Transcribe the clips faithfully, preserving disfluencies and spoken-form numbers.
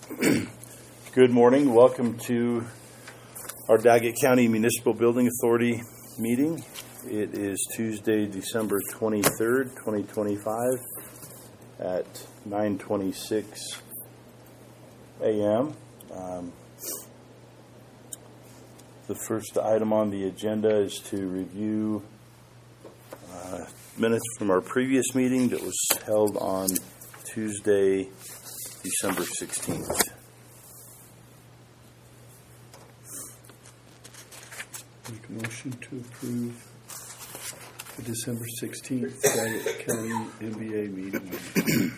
Good morning. Welcome to our Daggett County Municipal Building Authority meeting. It is Tuesday, December twenty-third, twenty twenty-five at nine twenty-six a.m. Um, the first item on the agenda is to review uh, minutes from our previous meeting that was held on Tuesday, December sixteenth. Make a motion to approve the December sixteenth Daggett County M B A meeting.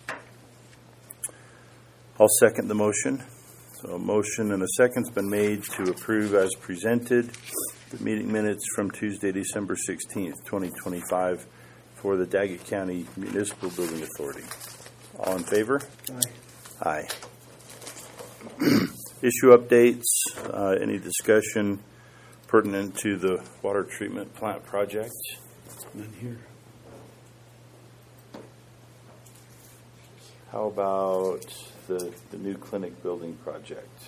I'll second the motion. So a motion and a second's been made to approve as presented the meeting minutes from Tuesday, December sixteenth, twenty twenty-five for the Daggett County Municipal Building Authority. All in favor? Aye. Aye. Issue updates, uh, any discussion pertinent to the water treatment plant project? None here. How about the, the new clinic building project?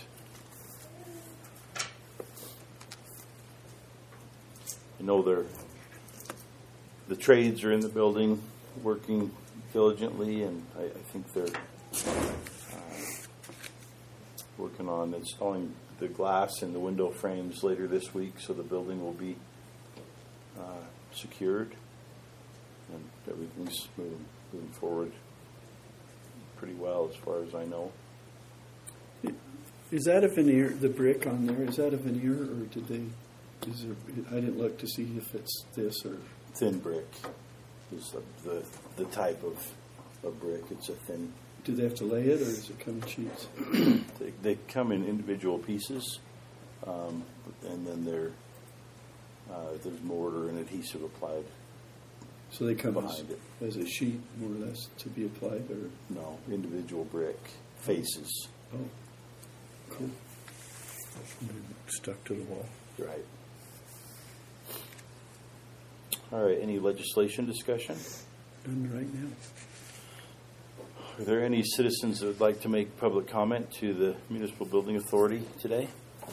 I know they're, the trades are in the building working diligently, and I, I think they're uh, working on installing the glass in the window frames later this week, so the building will be uh, secured, and everything's moving, moving forward pretty well as far as I know. Is that a veneer, the brick on there, is that a veneer, or did they, is there, I didn't look to see if it's this or... Thin brick is the, the, the type of, of brick. It's a thin... Do they have to lay it, or does it come in sheets? they, they come in individual pieces, um, and then they're, uh, there's mortar and adhesive applied. So they come as, behind it. as a sheet, more or less, to be applied, or... No, individual brick faces. Oh, cool. Stuck to the wall. Right. All right, any legislation discussion? None right now. Are there any citizens that would like to make public comment to the Municipal Building Authority today?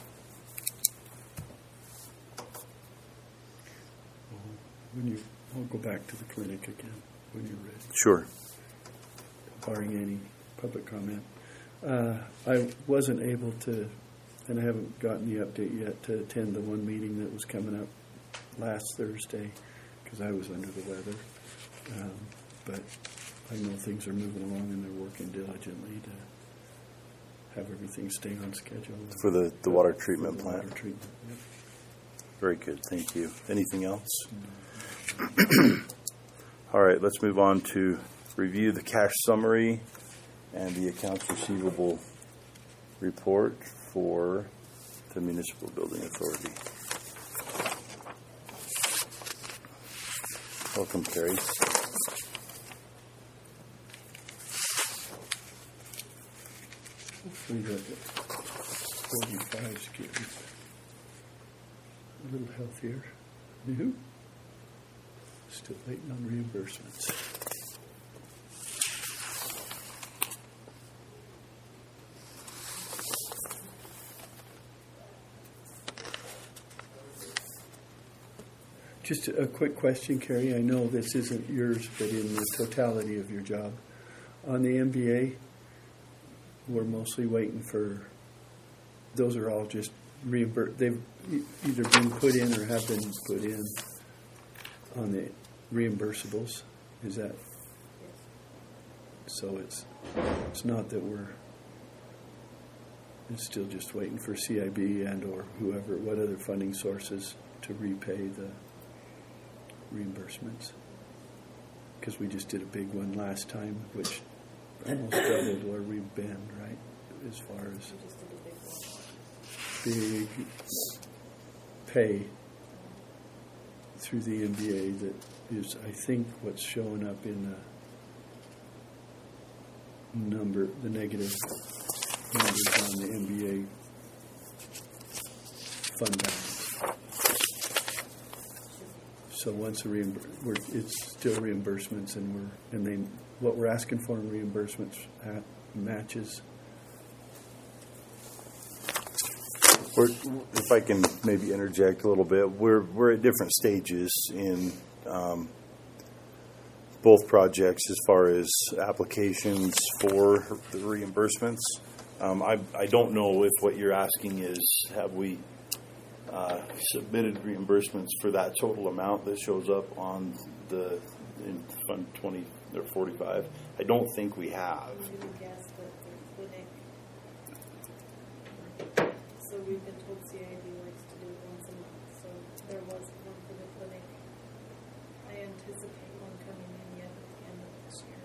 When you, I'll go back to the clinic again when you're ready. Sure. Barring any public comment. Uh, I wasn't able to, and I haven't gotten the update yet, to attend the one meeting that was coming up last Thursday because I was under the weather. Um, but I know things are moving along and they're working diligently to have everything stay on schedule. For the, the water treatment the plant? Water treatment, yep. Very good, thank you. Anything else? No. All right, let's move on to review the cash summary and the accounts receivable report for the Municipal Building Authority. Welcome, Carrie. Hopefully the forty-fives get a little healthier. No? Still waiting on reimbursements. Just a quick question, Carrie. I know this isn't yours, but in the totality of your job. On the M B A, we're mostly waiting for, those are all just reimbursed. They've either been put in or have been put in on the reimbursables. Is that? So it's it's not that we're, it's still just waiting for C I B and or whoever, what other funding sources to repay the reimbursements. Because we just did a big one last time, which almost doubled where we've been, right? As far as big pay through the M B A that is, I think, what's showing up in the number, the negative numbers on the M B A fund balance. So once a reimbur- we're, it's still reimbursements, and we're and they what we're asking for in reimbursements at matches We're, if I can maybe interject a little bit, we're we're at different stages in um, both projects as far as applications for the reimbursements. Um, I I don't know if what you're asking is have we uh, submitted reimbursements for that total amount that shows up on the in Fund twenty or forty-five. I don't think we have. I'm going to guess that the clinic, so we've been told C I D likes to do it once a month, so there was one for the clinic. I anticipate one coming in yet at the end of this year.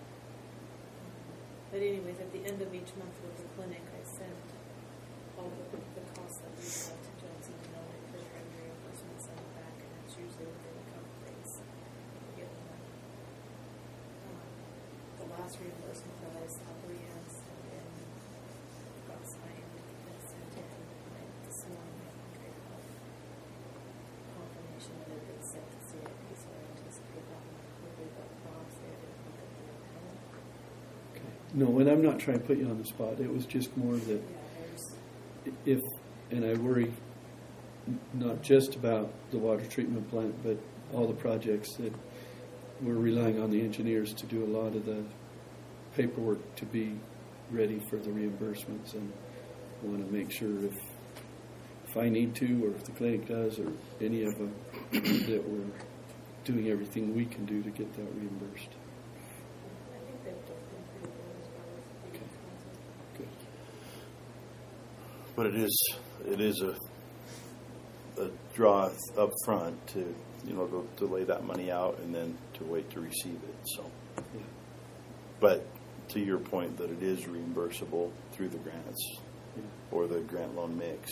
But anyways, at the end of each month with the clinic, I sent all the, the costs that we had to Johnson and Miller for trying reimbursement, sent it back, and it's usually within a couple days to get the money. Um, the last reimbursement that I saw, Brianne sent in, got signed and sent in, and this morning I think I got confirmation that it had been sent to C I D, so I anticipate that one quickly, but Bob said it would be coming. No, and I'm not trying to put you on the spot. It was just more that Yeah, there's, if, and I worry n- not just about the water treatment plant, but all the projects that we're relying on the engineers to do a lot of the paperwork to be ready for the reimbursements, and want to make sure if if I need to, or if the clinic does, or any of them, that we're doing everything we can do to get that reimbursed. I think they've both been pretty good as far as the Okay. concept. Good. But it is it is a a draw up front to you know to, to lay that money out and then to wait to receive it. So, Yeah. but to your point that it is reimbursable through the grants Yeah. or the grant loan mix.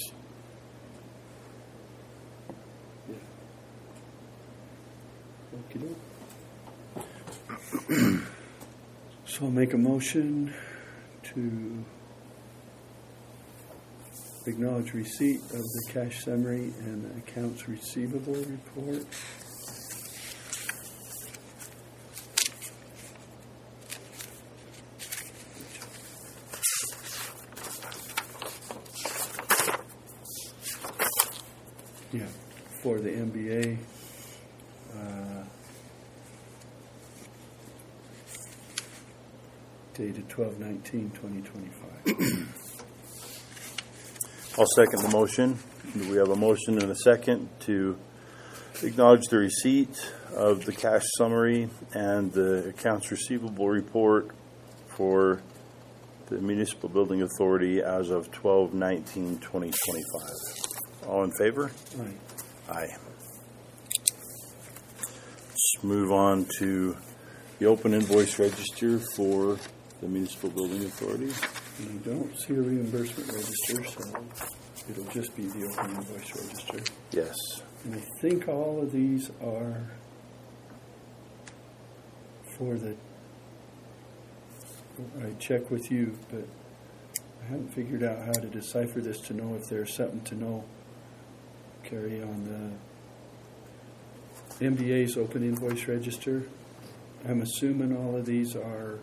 Yeah. Okey-doke. So I'll make a motion to acknowledge receipt of the cash summary and the accounts receivable report. Yeah, for the M B A. Uh, dated twelve nineteen twenty twenty-five. I'll second the motion. We have a motion and a second to acknowledge the receipt of the cash summary and the accounts receivable report for the Municipal Building Authority as of twelve nineteen twenty twenty-five. All in favor? Aye. Aye. Let's move on to the open invoice register for the Municipal Building Authority. You don't see a reimbursement register, so it'll just be the open invoice register. Yes. And I think all of these are for the, I check with you, but I haven't figured out how to decipher this to know if there's something to know. Carry on the M B A's open invoice register. I'm assuming all of these are,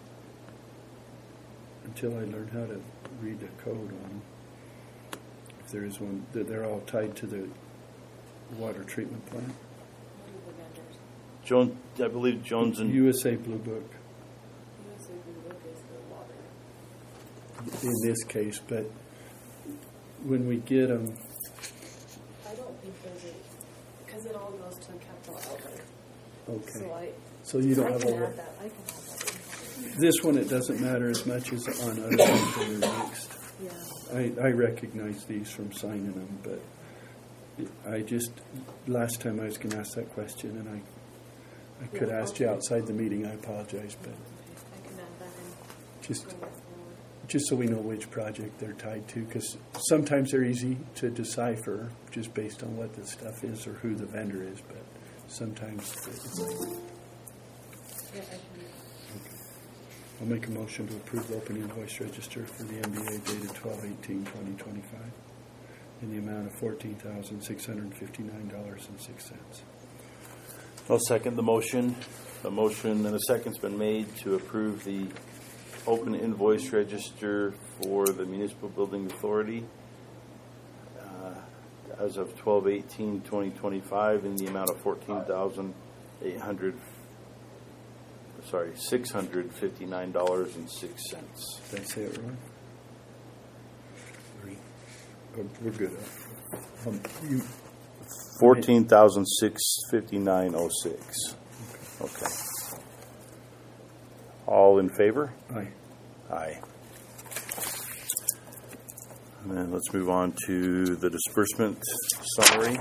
until I learn how to read the code on them, if there is one, that they're all tied to the water treatment plant. What are the vendors? Joan, I believe Jones and U S A Blue Book U S A Blue Book is the water. in this case, but when we get them, I don't think there's a, because it all goes to capital outlay. okay. So I, So you don't I have can all add that. that, I can add that in. This one, it doesn't matter as much as on other ones that are mixed. Yeah. I, I recognize these from signing them, but I just, last time I was going to ask that question, and I, I could have asked you outside the meeting. I apologize, but I can add that in. just Going forward. just so we know which project they're tied to, because sometimes they're easy to decipher just based on what the stuff is or who the vendor is, but sometimes it's like, Yeah, I can. I'll make a motion to approve the open invoice register for the M B A dated twelve eighteen twenty twenty-five in the amount of fourteen thousand six hundred fifty-nine dollars and six cents. I'll second the motion. A motion and a second's been made to approve the open invoice register for the Municipal Building Authority as of twelve eighteen twenty twenty-five in the amount of fourteen thousand eight hundred, sorry, six hundred fifty-nine dollars and six cents. Did I say it wrong? Oh, we're good. Um, you, Fourteen thousand six fifty-nine oh six. Okay. All in favor? aye. Aye. And then let's move on to the disbursement summary.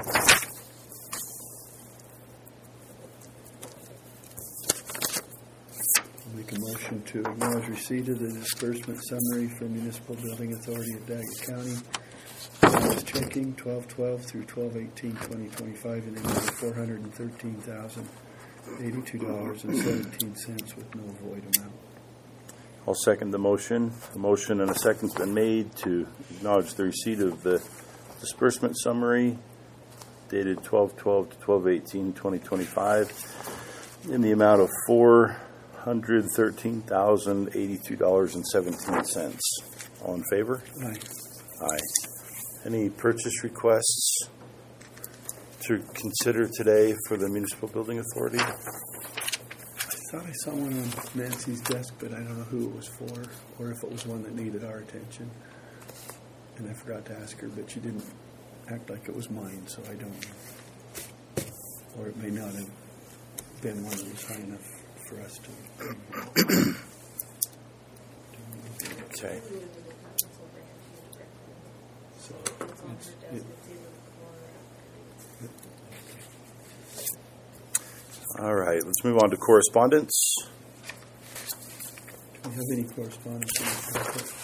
Make a motion to acknowledge receipt of the disbursement summary for Municipal Building Authority of Daggett County. Balance checking twelve twelve through twelve eighteen twenty twenty-five in the amount of four hundred thirteen thousand eighty-two dollars and seventeen cents with no void amount. I'll second the motion. The motion and a second's been made to acknowledge the receipt of the disbursement summary dated twelve twelve to twelve eighteen twenty twenty-five in the amount of four hundred thirteen thousand eighty-two dollars and seventeen cents. All in favor? Aye. Aye. Any purchase requests to consider today for the Municipal Building Authority? I thought I saw one on Nancy's desk, but I don't know who it was for, or if it was one that needed our attention. And I forgot to ask her, but she didn't act like it was mine, so I don't know. Or it may not have been one that was high enough for us to. Okay. So It's on her it's, desk. it, It's either All right. Let's move on to correspondence. do we have any correspondence in the packet?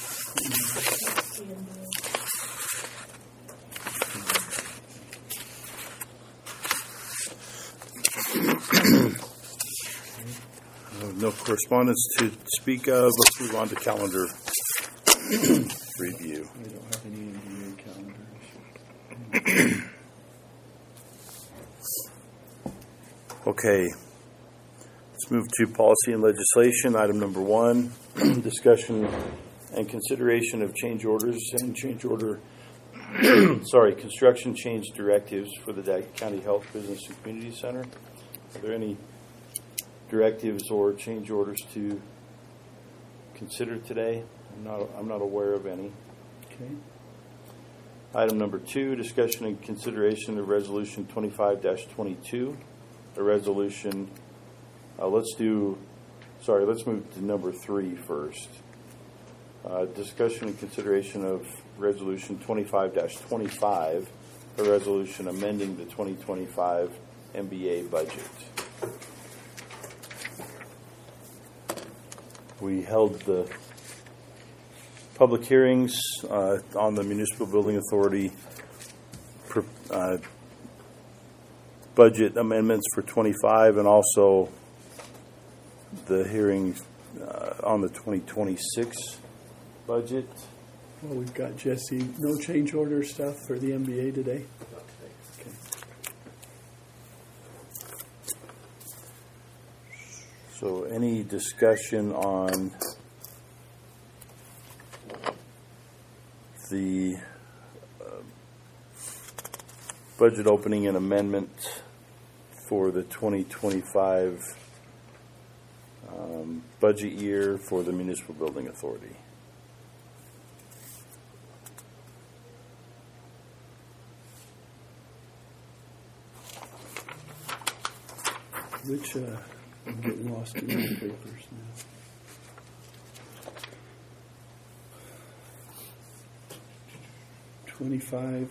Uh, No correspondence to speak of. Let's move on to calendar review. We don't have any N D A calendar. Okay. Let's move to policy and legislation. Item number one, discussion and consideration of change orders and change order, sorry, construction change directives for the Daggett County Health Business and Community Center. Are there any directives or change orders to consider today? I'm not, I'm not aware of any. Okay. Item number two, discussion and consideration of resolution twenty-five dash twenty-two. A resolution, uh, let's do, sorry, let's move to number three first. Uh, discussion and consideration of resolution twenty-five dash twenty-five, a resolution amending the twenty twenty-five M B A budget. We held the public hearings uh, on the Municipal Building Authority uh, budget amendments for twenty-five, and also the hearing uh, on the twenty twenty-six budget. Well, we've got Jesse, no change order stuff for the M B A today? Okay. So any discussion on the uh, budget opening and amendment for the twenty twenty-five um, budget year for the Municipal Building Authority? Which, uh, I'm getting lost in the papers now. Twenty-five.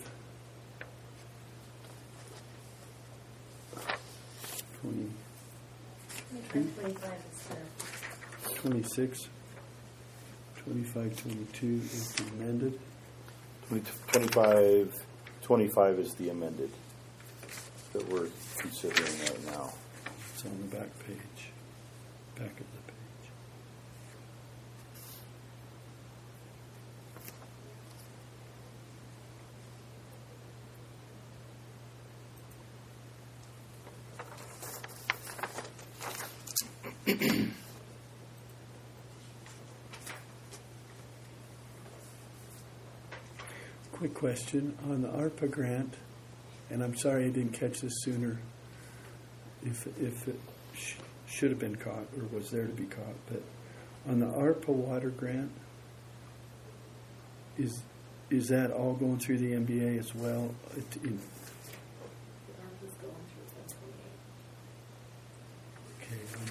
Twenty, twenty-five is the twenty-six. Twenty-five, twenty-two is the amended. twenty-five, twenty-five is the amended that we're considering right now. It's on the back page, back of the page. Quick question on the ARPA grant. and I'm sorry I didn't catch this sooner, if, if it sh- should have been caught or was there to be caught, but on the ARPA water grant, is is that all going through the M B A as well? It, in, The ARPA's going through Fund twenty-eight. okay,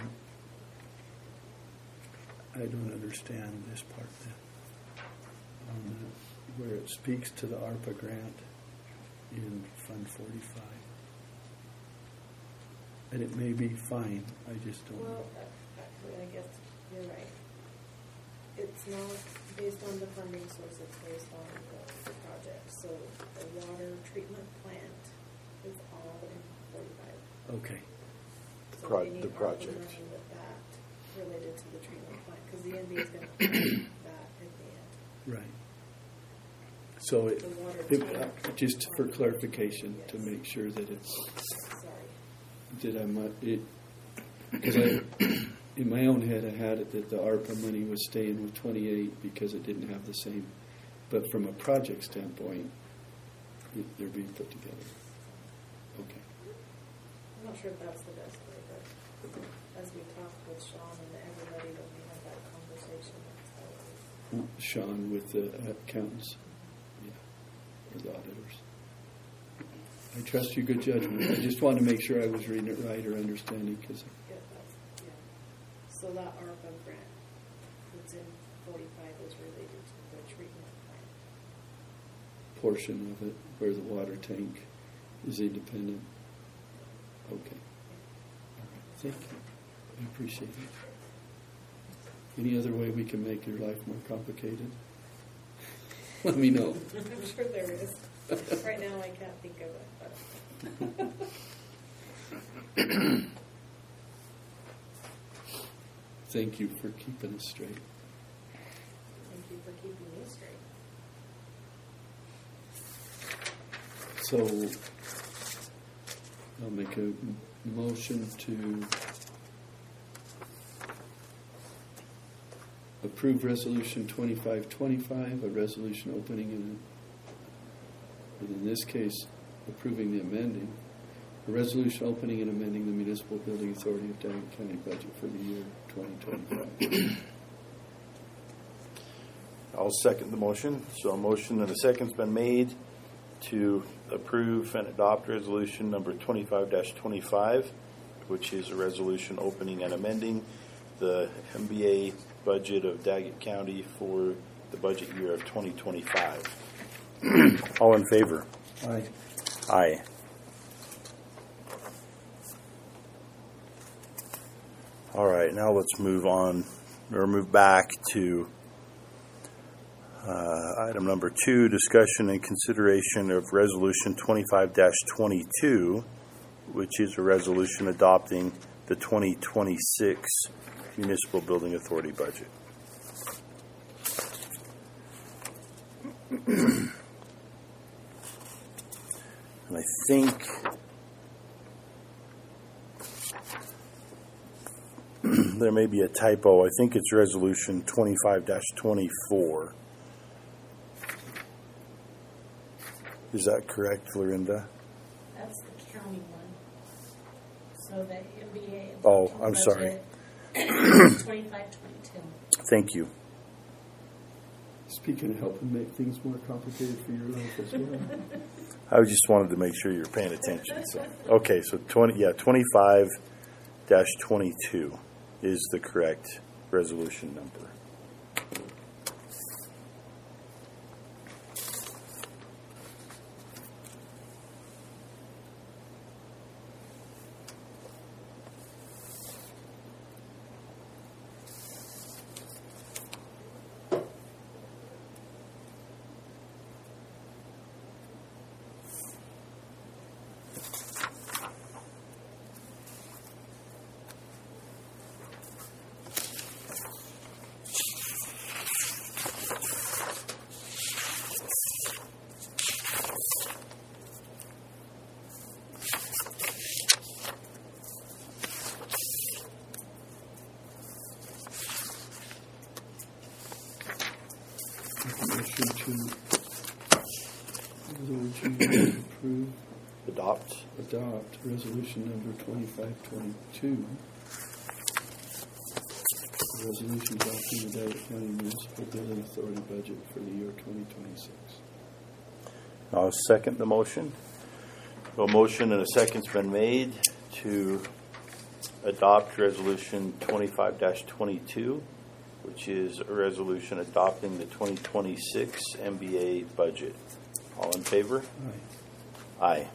um, I don't understand this part then. On the, where it speaks to the ARPA grant in Fund forty-five. And it may be fine, I just don't know. Well, uh, actually, I guess you're right. It's not based on the funding source, it's based on the, the project. So the water treatment plant is all in forty-five. Okay, So Pro- we need the ARPA project. money with that related to the treatment plant, because the N B A is going to fund that at the end. right. So it, The water it, tank. uh, just for clarification, to make sure that it's, Sorry. that I'm, uh, it, because I, in my own head, I had it that the ARPA money was staying with twenty-eight because it didn't have the same, but from a project standpoint, it- they're being put together. Okay. I'm not sure if that's the best way, but as we talked with Sean and everybody when we had that conversation, that's how it was. Sean with the accountants, yeah, or the auditors. I trust your good judgment. I just wanted to make sure I was reading it right or understanding, because Yeah, that's, yeah. So that ARPA grant that's in forty-five is related to the treatment plant. portion of it where the water tank is independent. Okay. All right. Thank you. I appreciate it. Any other way we can make your life more complicated? Let me know. I'm sure there is. Right now I can't think of it, but. Thank you for keeping us straight. Thank you for keeping me straight. So I'll make a m- motion to approve resolution twenty-five twenty-five, a resolution opening and, and in this case, approving the amending, a resolution opening and amending the Municipal Building Authority of Daggett County budget for the year twenty twenty-five. I'll second the motion. So a motion and a second's been made to approve and adopt resolution number twenty-five twenty-five, which is a resolution opening and amending the M B A budget of Daggett County for the budget year of twenty twenty-five. All in favor? Aye. Aye. All right, now let's move on, or move back to uh, item number two, discussion and consideration of resolution twenty-five twenty-two, which is a resolution adopting the twenty twenty-six Municipal Building Authority budget. And I think there may be a typo. I think it's resolution twenty-five twenty-four. Is that correct, Florinda? That's the county one. So the M B A. Oh, I'm sorry. Twenty-five twenty-two. Thank you. Speaking of helping make things more complicated for your life as well. I just wanted to make sure you're paying attention. So, okay, so twenty, yeah, twenty-five twenty-two is the correct resolution number. Motion to resolution to approve adopt. adopt resolution number twenty-five twenty-two. Resolution adopting the Dewitt County Municipal Building Authority budget for the year twenty twenty-six. I'll second the motion. A motion and a second's been made to adopt resolution twenty-five twenty-two, which is a resolution adopting the twenty twenty-six M B A budget. All in favor? Aye. Aye.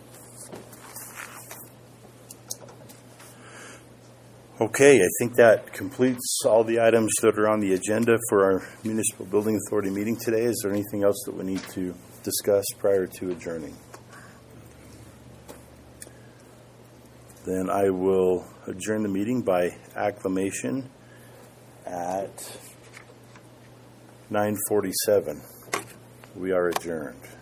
Okay, I think that completes all the items that are on the agenda for our Municipal Building Authority meeting today. Is there anything else that we need to discuss prior to adjourning? Then I will adjourn the meeting by acclamation at nine forty-seven. We are adjourned.